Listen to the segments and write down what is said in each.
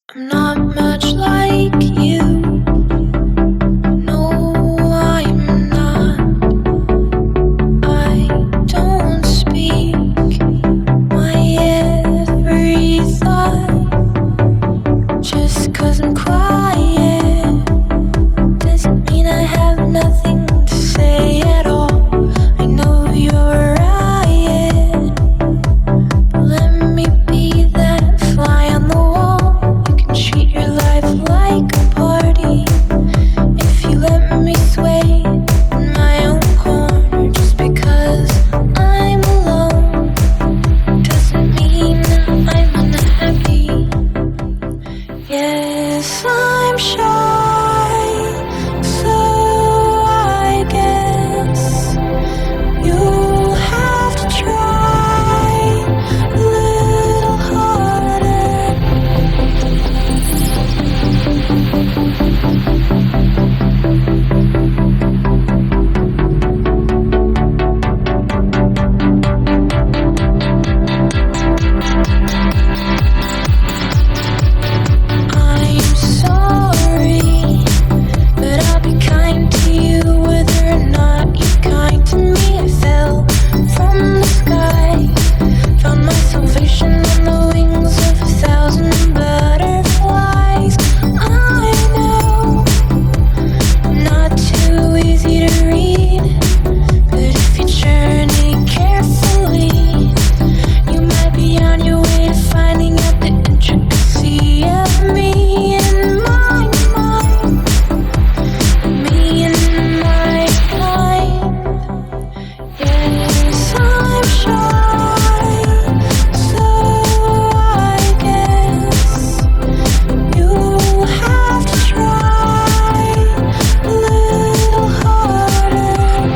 I'm not much like you. No, I'm not. I don't speak my every thought. Just 'cause I'm quiet doesn't mean I have nothing to say at all. I know you're right. Let me be that fly on the wall. You can treat your life like a party if you let me sway in my own corner. Just because I'm alone doesn't mean I'm unhappy. Yes, I'm shy, so I guess you'll have to try a little harder. I'm sorry, but I'll be kind to you whether or not you're kind to me. I fell from the sky, found my salvation on the wings of 1,000 butterflies. I know I'm not too easy to read, but if you journey carefully, you might be on your way to finding out the intricacy of me in my mind, me in my mind. Yes, I'm shy, so I guess you'll have to try a little harder.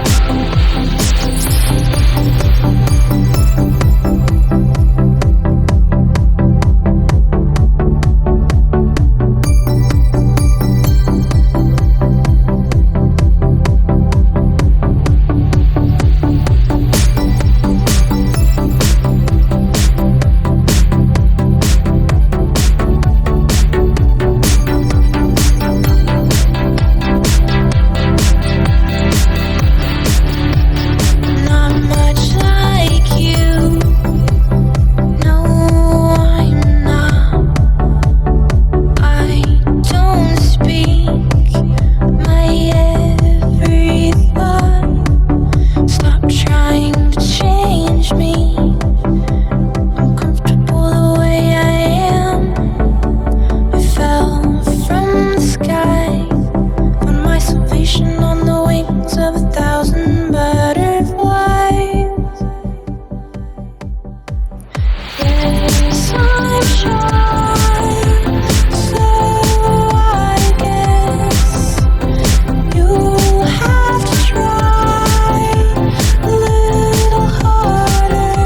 Not much like you. No, I'm not. I don't speak my every thought. Stop trying to change me. I'm comfortable the way I am. I fell from the sky, found my salvation on the wings of 1,000 butterflies. Yes, I'm shy, so I guess you'll have to try a little harder.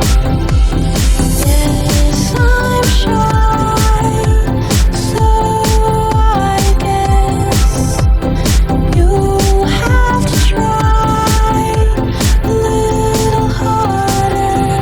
Yes, I'm shy, so I guess you'll have to try a little harder.